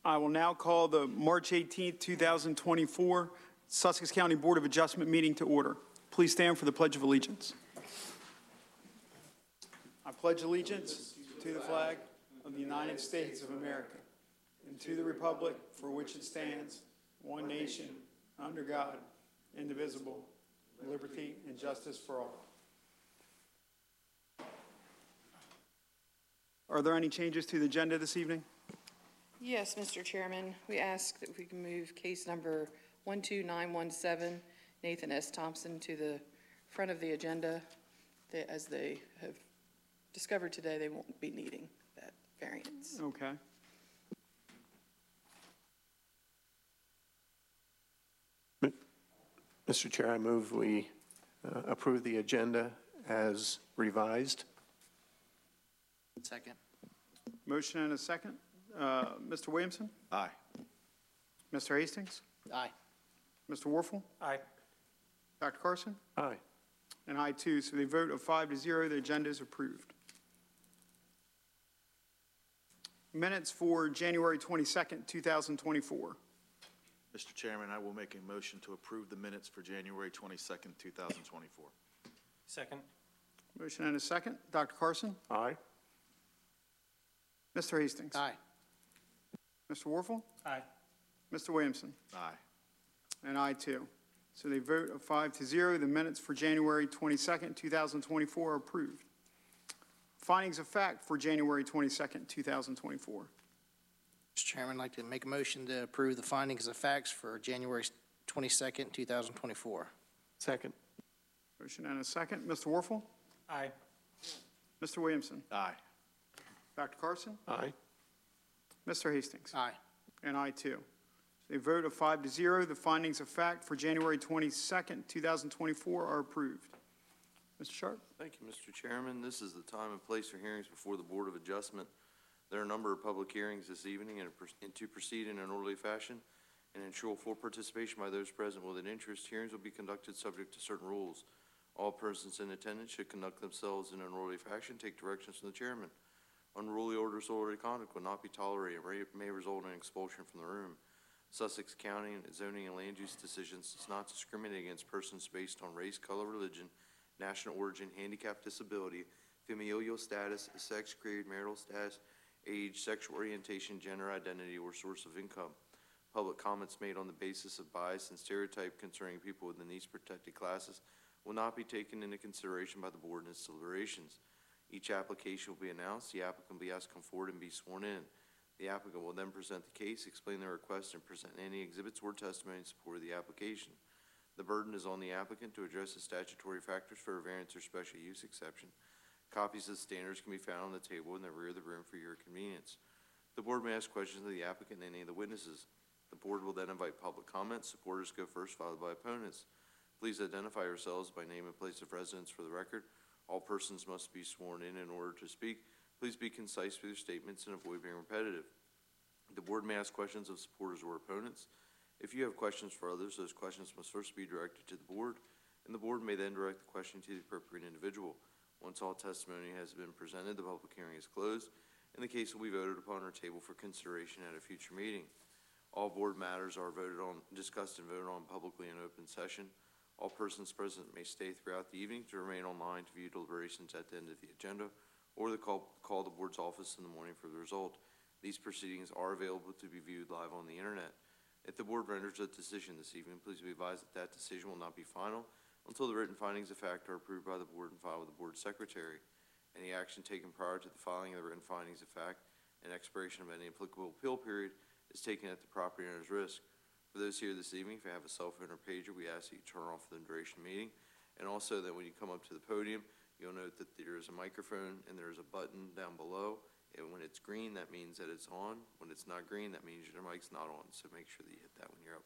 I will now call the March 18th, 2024 Sussex County Board of Adjustment meeting to order. Please stand for the Pledge of Allegiance. I pledge allegiance to the flag of the United States of America and to the republic for which it stands, one nation, under God, indivisible, with liberty and justice for all. Are there any changes to the agenda this evening? Yes, Mr. Chairman. We ask that we can move case number 12917, Nathan S. Thompson, to the front of the agenda. As they have discovered today, they won't be needing that variance. Okay. Mr. Chair, I move we approve the agenda as revised. Second. Motion and a second. Mr. Williamson? Aye. Mr. Hastings? Aye. Mr. Warfel? Aye. Dr. Carson? Aye. And I too. So the vote of 5-0, the agenda is approved. Minutes for January 22nd, 2024. Mr. Chairman, I will make a motion to approve the minutes for January 22nd, 2024. Second. Motion and a second. Dr. Carson? Aye. Mr. Hastings? Aye. Mr. Warfel? Aye. Mr. Williamson? Aye. And I too. So the vote of 5-0, the minutes for January 22nd, 2024 are approved. Findings of fact for January 22nd, 2024. Mr. Chairman, I'd like to make a motion to approve the findings of facts for January 22nd, 2024. Second. Motion and a second. Mr. Warfel? Aye. Mr. Williamson? Aye. Dr. Carson? Aye. Mr. Hastings? Aye. And I too. A vote of 5-0, the findings of fact for January 22nd, 2024 are approved. Mr. Sharp? Thank you, Mr. Chairman. This is the time and place for hearings before the Board of Adjustment. There are a number of public hearings this evening, and to proceed in an orderly fashion and ensure full participation by those present with an interest, hearings will be conducted subject to certain rules. All persons in attendance should conduct themselves in an orderly fashion, take directions from the chairman. Unruly or disorderly conduct will not be tolerated and may result in expulsion from the room. Sussex County and zoning and land use decisions does not discriminate against persons based on race, color, religion, national origin, handicap, disability, familial status, sex, creed, marital status, age, sexual orientation, gender identity, or source of income. Public comments made on the basis of bias and stereotype concerning people within these protected classes will not be taken into consideration by the board in its deliberations. Each application will be announced. The applicant will be asked to come forward and be sworn in. The applicant will then present the case, explain their request, and present any exhibits or testimony in support of the application. The burden is on the applicant to address the statutory factors for a variance or special use exception. Copies of the standards can be found on the table in the rear of the room for your convenience. The board may ask questions of the applicant and any of the witnesses. The board will then invite public comments. Supporters go first, followed by opponents. Please identify yourselves by name and place of residence for the record. All persons must be sworn in order to speak. Please be concise with your statements and avoid being repetitive. The board may ask questions of supporters or opponents. If you have questions for others, those questions must first be directed to the board, and the board may then direct the question to the appropriate individual. Once all testimony has been presented, the public hearing is closed, and the case will be voted upon or tabled for consideration at a future meeting. All board matters are discussed and voted on publicly in open session. All persons present may stay throughout the evening to remain online to view deliberations at the end of the agenda, or call the board's office in the morning for the result. These proceedings are available to be viewed live on the internet. If the board renders a decision this evening, please be advised that that decision will not be final until the written findings of fact are approved by the board and filed with the board secretary. Any action taken prior to the filing of the written findings of fact and expiration of any applicable appeal period is taken at the property owner's risk. For those here this evening, if you have a cell phone or pager, we ask that you turn off the duration meeting, and also that when you come up to the podium, you'll note that there is a microphone and there is a button down below. And when it's green, that means that it's on. When it's not green, that means your mic's not on. So make sure that you hit that when you're up